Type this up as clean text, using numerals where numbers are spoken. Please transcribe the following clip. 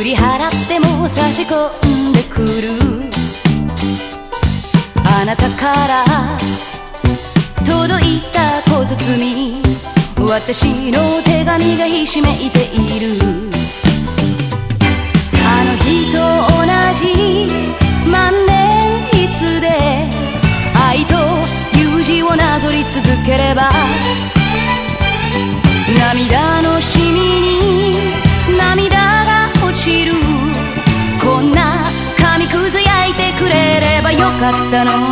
り払っても差し込んでくる。あなたから届いた小包、私の手紙がひしめいている。あの日と同じ万年筆で愛と友情をなぞり続ければ、涙のしみに涙が落ちる。こんな紙くず焼いてくれればよかったの。